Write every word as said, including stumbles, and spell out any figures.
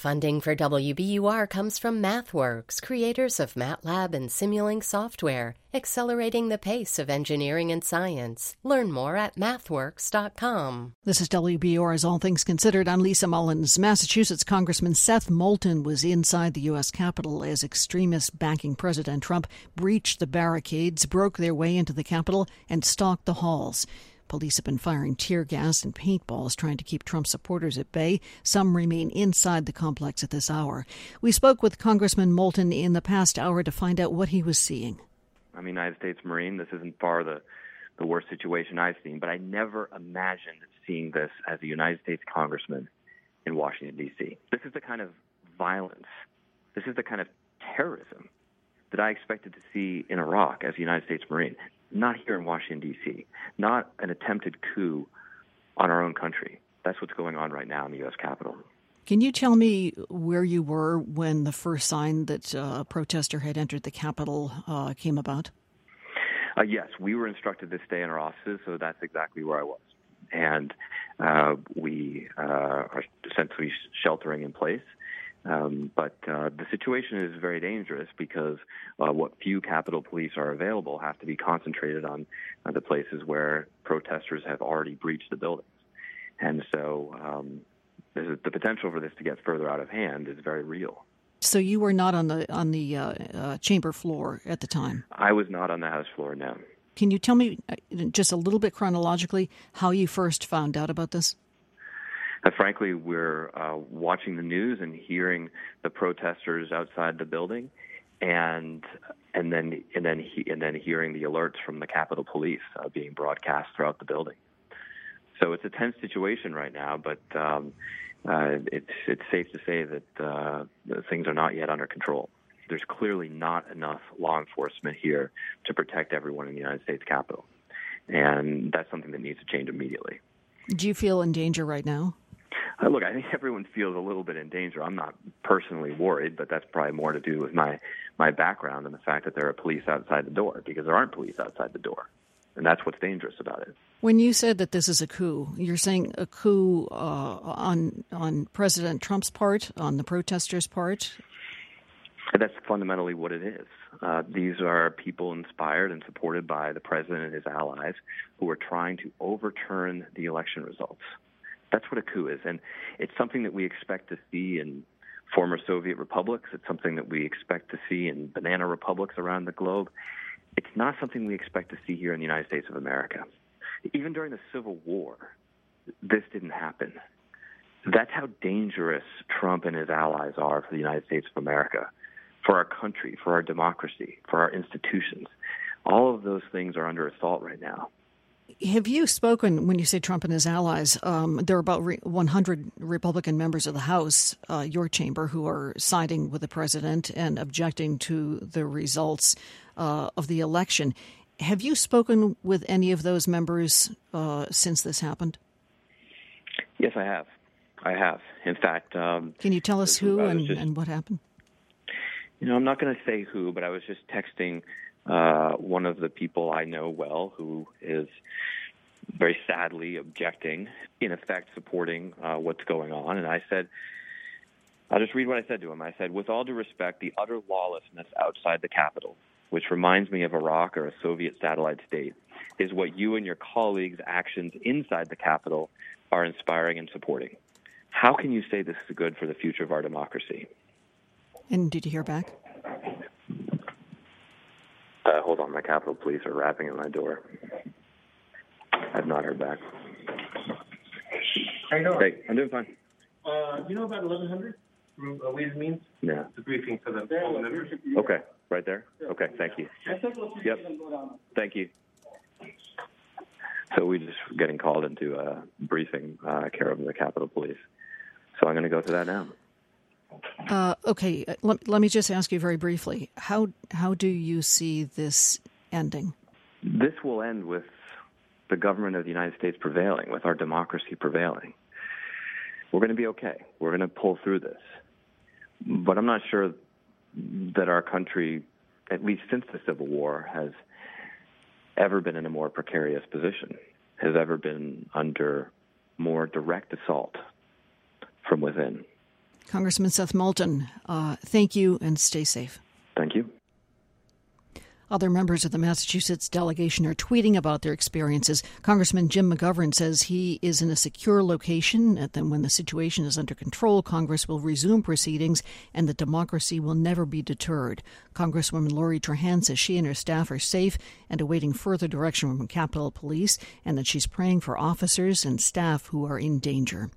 Funding for W B U R comes from MathWorks, creators of MATLAB and Simulink software, accelerating the pace of engineering and science. Learn more at mathworks dot com. This is W B U R's All Things Considered. I'm Lisa Mullins. Massachusetts Congressman Seth Moulton was inside the U S Capitol as extremists backing President Trump breached the barricades, broke their way into the Capitol, and stalked the halls. Police have been firing tear gas and paintballs trying to keep Trump supporters at bay. Some remain inside the complex at this hour. We spoke with Congressman Moulton in the past hour to find out what he was seeing. I'm a United States Marine. This isn't far the, the worst situation I've seen, but I never imagined seeing this as a United States congressman in Washington, D C. This is the kind of violence, this is the kind of terrorism that I expected to see in Iraq as a United States Marine. Not here in Washington, D C, not an attempted coup on our own country. That's what's going on right now in the U S Capitol. Can you tell me where you were when the first sign that uh, a protester had entered the Capitol uh, came about? Uh, yes, we were instructed to stay in our offices, so that's exactly where I was. And uh, we uh, are essentially sheltering in place. Um, but uh, the situation is very dangerous because uh, what few Capitol Police are available have to be concentrated on uh, the places where protesters have already breached the buildings. And so um, this is, the potential for this to get further out of hand is very real. So you were not on the on the uh, uh, chamber floor at the time? I was not on the House floor, no. Can you tell me just a little bit chronologically how you first found out about this? Uh, frankly, we're uh, watching the news and hearing the protesters outside the building, and and then and then he, and then hearing the alerts from the Capitol Police uh, being broadcast throughout the building. So it's a tense situation right now, but um, uh, it's it's safe to say that uh, things are not yet under control. There's clearly not enough law enforcement here to protect everyone in the United States Capitol, and that's something that needs to change immediately. Do you feel in danger right now? Uh, look, I think everyone feels a little bit in danger. I'm not personally worried, but that's probably more to do with my, my background and the fact that there are police outside the door, because there aren't police outside the door. And that's what's dangerous about it. When you said that this is a coup, you're saying a coup uh, on on President Trump's part, on the protesters' part? And that's fundamentally what it is. Uh, these are people inspired and supported by the president and his allies who are trying to overturn the election results. That's what a coup is, and it's something that we expect to see in former Soviet republics. It's something that we expect to see in banana republics around the globe. It's not something we expect to see here in the United States of America. Even during the Civil War, this didn't happen. That's how dangerous Trump and his allies are for the United States of America, for our country, for our democracy, for our institutions. All of those things are under assault right now. Have you spoken, when you say Trump and his allies, um, there are about re- one hundred Republican members of the House, uh, your chamber, who are siding with the president and objecting to the results uh, of the election. Have you spoken with any of those members uh, since this happened? Yes, I have. I have. In fact... Um, Can you tell us who and, just, and what happened? You know, I'm not going to say who, but I was just texting uh, one of the people I know well who is very sadly objecting, in effect supporting uh, what's going on. And I said, I'll just read what I said to him. I said, with all due respect, the utter lawlessness outside the Capitol, which reminds me of Iraq or a Soviet satellite state, is what you and your colleagues' actions inside the Capitol are inspiring and supporting. How can you say this is good for the future of our democracy? And did you hear back? Uh, hold on, my Capitol Police are rapping at my door. I've not heard back. How you doing? Hey, I'm doing fine. Uh, you know about eleven hundred from uh, Ways and Means? Yeah. The briefing for the all the members. Okay, right there? Okay, thank you. Yep, thank you. So we're just getting called into a briefing uh, care of the Capitol Police. So I'm going to go to that now. Uh, okay, let, let me just ask you very briefly. How how do you see this ending? This will end with the government of the United States prevailing, with our democracy prevailing. We're going to be okay. We're going to pull through this. But I'm not sure that our country, at least since the Civil War, has ever been in a more precarious position, has ever been under more direct assault from within. Congressman Seth Moulton, uh, thank you and stay safe. Thank you. Other members of the Massachusetts delegation are tweeting about their experiences. Congressman Jim McGovern says he is in a secure location, and then when the situation is under control, Congress will resume proceedings and that democracy will never be deterred. Congresswoman Lori Trahan says she and her staff are safe and awaiting further direction from Capitol Police, and that she's praying for officers and staff who are in danger.